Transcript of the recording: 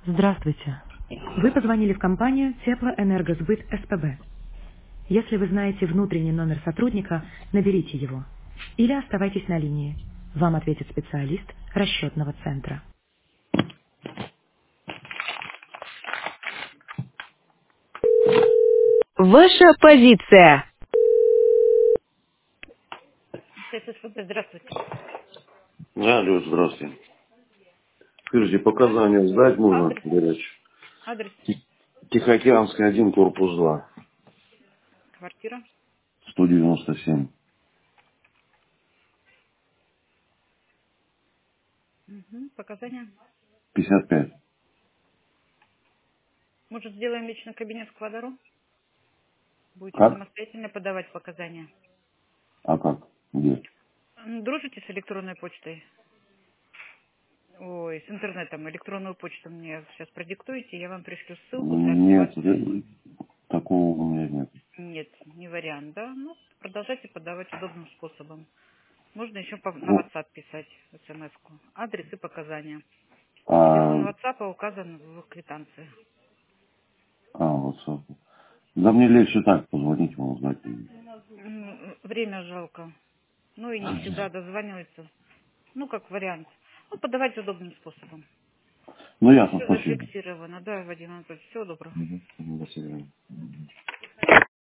Здравствуйте. Вы позвонили в компанию Теплоэнергосбыт СПБ. Если вы знаете внутренний номер сотрудника, наберите его. Или оставайтесь на линии. Вам ответит специалист расчетного центра. Ваша позиция. СПБ, здравствуйте. Алло, здравствуйте. Скажите, показания сдать нужно, Адрес, горячий. адрес, Тихоокеанский 1, корпус 2, квартира. 197, Показания. 55. Может, сделаем лично кабинет в Квадару? Будете Как? самостоятельно подавать показания. А как? Где? Дружите с электронной почтой? Ой, с интернетом. Электронную почту мне сейчас продиктуете, я вам пришлю ссылку для Нет, активации. такого у меня нет. Нет, не вариант, да? Ну, продолжайте подавать удобным способом. Можно еще на Ну, WhatsApp писать смс-ку. Адрес и показания. Телефон а, WhatsApp указан в квитанции. вот, собственно. Да мне легче так позвонить вам, узнать. Время жалко. Ну и не всегда дозванивается. Ну, как вариант. Ну, подавайте удобным способом. Ну, ясно, Все спасибо. зафиксировано. Да, Вадим Анатольевич, всего доброго. До свидания.